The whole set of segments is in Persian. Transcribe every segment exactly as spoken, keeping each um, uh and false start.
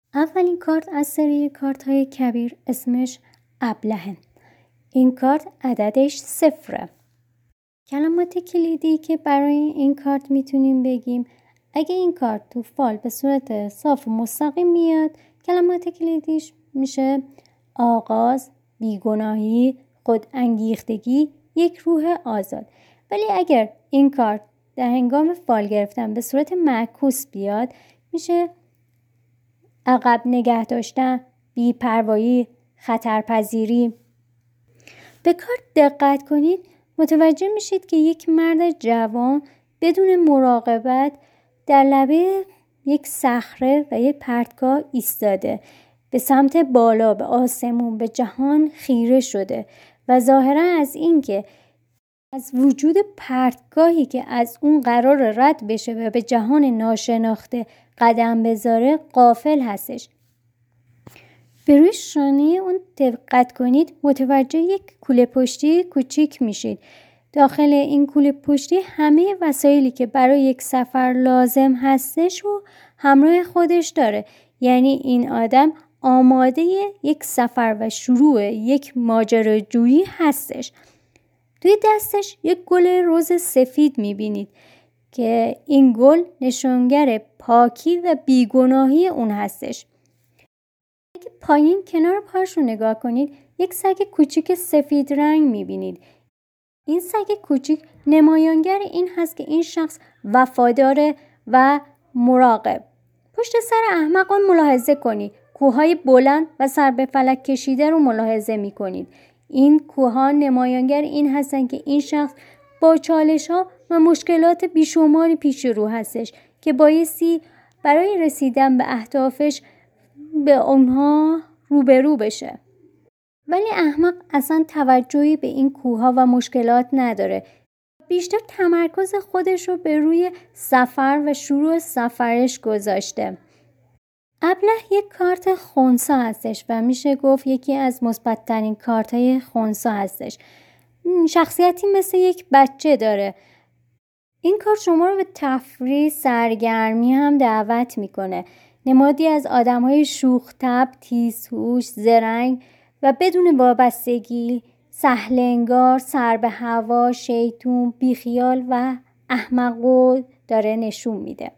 اولین کارت از سری کارت های کبیر اسمش ابلهه. این کارت عددش صفره. کلمات کلیدی که برای این کارت میتونیم بگیم، اگه این کارت تو فال به صورت صاف و مستقیم میاد، کلمات کلیدیش میشه آغاز، بیگناهی، خود انگیختگی، یک روح آزاد. ولی اگر این کارت در هنگام فال گرفتن به صورت معکوس بیاد، میشه عقب نگه داشتن، بی‌پروایی، خطرپذیری. به کارت دقت کنید، متوجه میشید که یک مرد جوان بدون مراقبت در لبه یک صخره و یک پرتگاه ایستاده، به سمت بالا، به آسمون، به جهان خیره شده و ظاهرا از این که از وجود پرتگاهی که از اون قرار رد بشه و به جهان ناشناخته قدم بذاره غافل هستش. به روی شانه اون دقت کنید، متوجه یک کوله پشتی کوچیک میشید. داخل این کوله پشتی همه وسایلی که برای یک سفر لازم هستش و همراه خودش داره. یعنی این آدم آماده یک سفر و شروع یک ماجراجویی هستش. توی دستش یک گل رز سفید میبینید که این گل نشانگر پاکی و بیگناهی اون هستش. اگه پایین کنار پاش رو نگاه کنید، یک سگ کوچیک سفید رنگ میبینید. این سگ کوچیک نمایانگر این هست که این شخص وفادار و مراقب. پشت سر احمق رو ملاحظه کنید. کوههای بلند و سر به فلک کشیده رو ملاحظه میکنید. این کوهها نمایانگر این هستن که این شخص با چالش ها و مشکلات بیشماری پیش رو هستش که بایستی برای رسیدن به اهدافش به اونها روبرو بشه. ولی احمق اصلا توجهی به این کوهها و مشکلات نداره. بیشتر تمرکز خودش رو به روی سفر و شروع سفرش گذاشته. ابله یک کارت خنثی هستش و میشه گفت یکی از مثبت‌ترین کارت‌های خنثی هستش. شخصیتی مثل یک بچه داره. این کارت شما رو به تفریح، سرگرمی هم دعوت میکنه. نمادی از آدم‌های شوخ‌طبع، تیزهوش، زرنگ و بدون وابستگی، سهل‌انگار، سر به هوا، شیطون، بیخیال و احمقو داره نشون میده.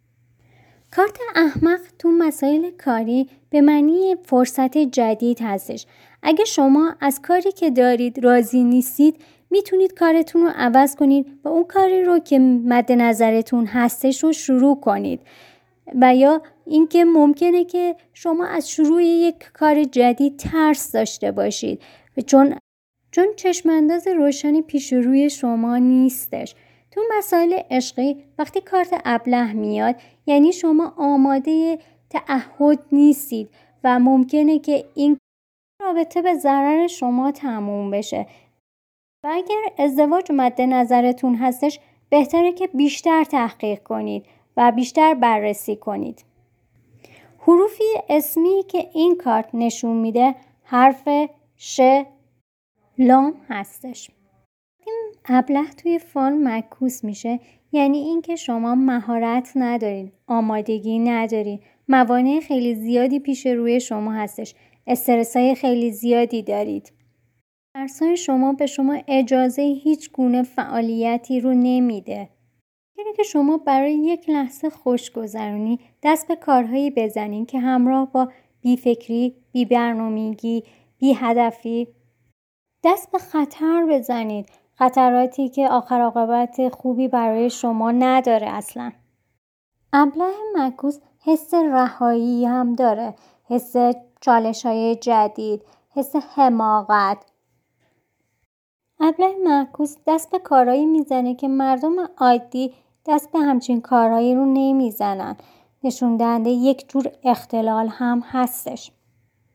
کارت احمق تو مسائل کاری به معنی فرصت جدید هستش. اگه شما از کاری که دارید راضی نیستید، میتونید کارتون رو عوض کنید و اون کاری رو که مد نظرتون هستش رو شروع کنید. و یا اینکه ممکنه که شما از شروع یک کار جدید ترس داشته باشید چون چون چشمانداز روشنی پیش روی شما نیستش. تو مسائل عشقی وقتی کارت ابله میاد، یعنی شما آماده تعهد نیستید و ممکنه که این رابطه به ضرر شما تموم بشه. و اگر ازدواج مد نظرتون هستش، بهتره که بیشتر تحقیق کنید و بیشتر بررسی کنید. حروفی اسمی که این کارت نشون میده حرف ش، لام هستش. این ابله توی فال معکوس میشه، یعنی اینکه شما مهارت ندارید، آمادگی ندارید، موانع خیلی زیادی پیش روی شما هستش، استرسای خیلی زیادی دارید. ترسای شما به شما اجازه هیچ گونه فعالیتی رو نمیده. یعنی که شما برای یک لحظه خوشگذرونی دست به کارهایی بزنین که همراه با بیفکری، بی‌برنامگی، بی‌هدفی، دست به خطر بزنید. خطراتی که آخر عاقبت خوبی برای شما نداره اصلا. ابله معکوس حس رهایی هم داره. حس چالش‌های جدید، حس حماقت. ابله معکوس دست به کارهایی میزنه که مردم عادی دست به همچین کارهایی رو نمیزنن. نشون دهنده یک جور اختلال هم هستش.